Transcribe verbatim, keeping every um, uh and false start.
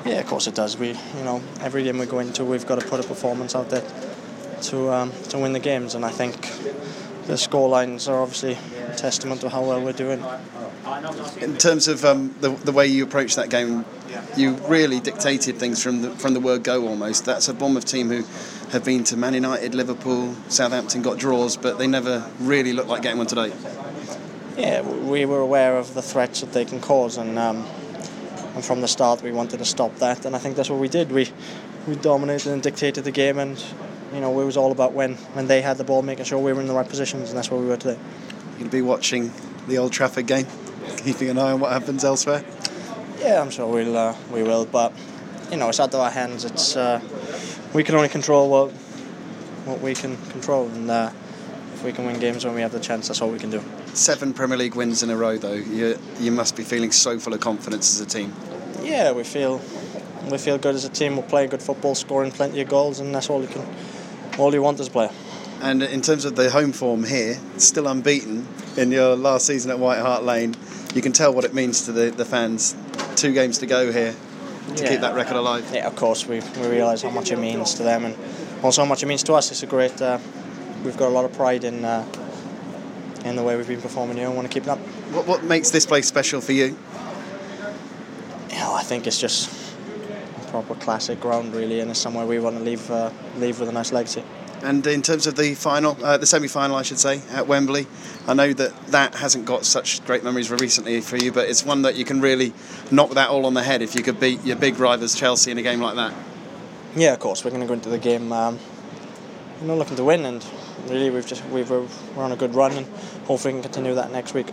Yeah, of course it does. We, you know, every game we go into, we've got to put a performance out there to um, to win the games, and I think the score lines are obviously a testament to how well we're doing. In terms of um, the the way you approached that game, you really dictated things from the from the word go almost. That's a Bournemouth team who have been to Man United, Liverpool, Southampton, got draws, but they never really looked like getting one today. Yeah, we were aware of the threats that they can cause, and um, and from the start we wanted to stop that, and I think that's what we did. We we dominated and dictated the game, and you know, it was all about when, when they had the ball, making sure we were in the right positions, and that's where we were today. You'll be watching the Old Trafford game, keeping an eye on what happens elsewhere? Yeah, I'm sure we'll uh, we will, but you know, it's out of our hands. It's uh, we can only control what what we can control, and uh, if we can win games when we have the chance, that's all we can do. Seven Premier League wins in a row, though. You you must be feeling so full of confidence as a team. Yeah, we feel we feel good as a team. We're playing good football, scoring plenty of goals, and that's all you can all you want as a player. And in terms of the home form here, still unbeaten in your last season at White Hart Lane. You can tell what it means to the, the fans. Two games to go here to yeah. keep that record alive. Yeah, of course, we we realise how much it means to them, and also how much it means to us. It's a great. Uh, we've got a lot of pride in uh, in the way we've been performing here, and want to keep it up. What what makes this place special for you? You know, I think it's just a proper classic ground, really, and it's somewhere we want to leave uh, leave with a nice legacy. And in terms of the final, uh, the semi-final, I should say, at Wembley, I know that that hasn't got such great memories recently for you, but it's one that you can really knock that all on the head if you could beat your big rivals Chelsea in a game like that. Yeah, of course, we're going to go into the game, um, you know, looking to win, and really we've just we've we're on a good run, and hopefully we can continue that next week.